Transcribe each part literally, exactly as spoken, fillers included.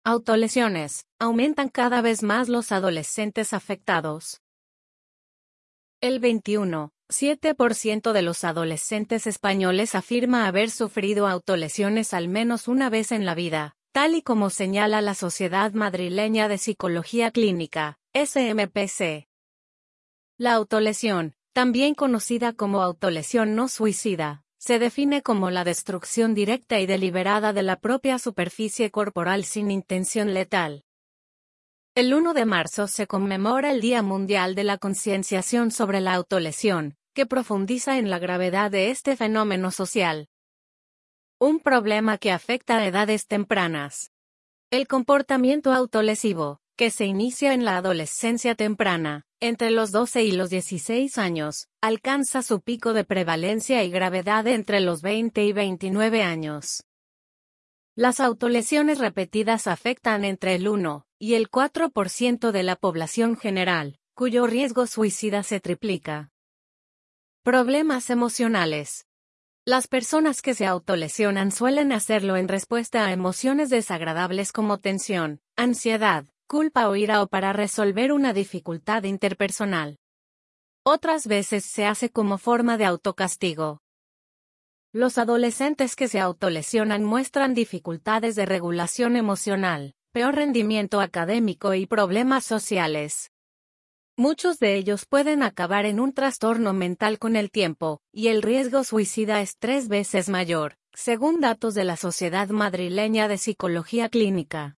Autolesiones. Aumentan cada vez más los adolescentes afectados. El veintiuno punto siete por ciento de los adolescentes españoles afirma haber sufrido autolesiones al menos una vez en la vida, tal y como señala la Sociedad Madrileña de Psicología Clínica, S M P C. La autolesión, también conocida como autolesión no suicida, se define como la destrucción directa y deliberada de la propia superficie corporal sin intención letal. El uno de marzo se conmemora el Día Mundial de la Concienciación sobre la Autolesión, que profundiza en la gravedad de este fenómeno social. Un problema que afecta a edades tempranas. El comportamiento autolesivo, que se inicia en la adolescencia temprana, entre los doce y los dieciséis años, alcanza su pico de prevalencia y gravedad entre los veinte y veintinueve años. Las autolesiones repetidas afectan entre el uno y el cuatro por ciento de la población general, cuyo riesgo suicida se triplica. Problemas emocionales. Las personas que se autolesionan suelen hacerlo en respuesta a emociones desagradables como tensión, ansiedad, culpa o ira o para resolver una dificultad interpersonal. Otras veces se hace como forma de autocastigo. Los adolescentes que se autolesionan muestran dificultades de regulación emocional, peor rendimiento académico y problemas sociales. Muchos de ellos pueden acabar en un trastorno mental con el tiempo, y el riesgo suicida es tres veces mayor, según datos de la Sociedad Madrileña de Psicología Clínica.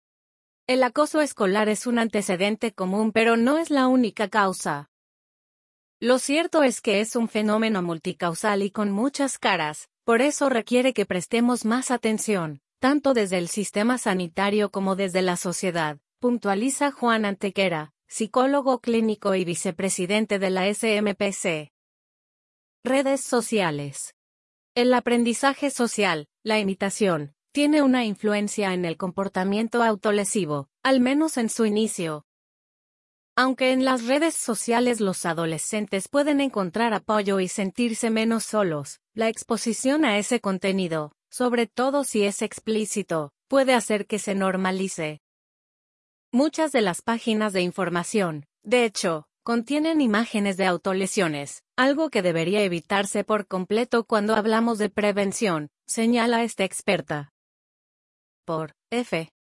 El acoso escolar es un antecedente común pero no es la única causa. Lo cierto es que es un fenómeno multicausal y con muchas caras, por eso requiere que prestemos más atención, tanto desde el sistema sanitario como desde la sociedad, puntualiza Juan Antequera, psicólogo clínico y vicepresidente de la S M P C. Redes sociales. El aprendizaje social, la imitación, tiene una influencia en el comportamiento autolesivo, al menos en su inicio. Aunque en las redes sociales los adolescentes pueden encontrar apoyo y sentirse menos solos, la exposición a ese contenido, sobre todo si es explícito, puede hacer que se normalice. Muchas de las páginas de información, de hecho, contienen imágenes de autolesiones, algo que debería evitarse por completo cuando hablamos de prevención, señala esta experta. Por F.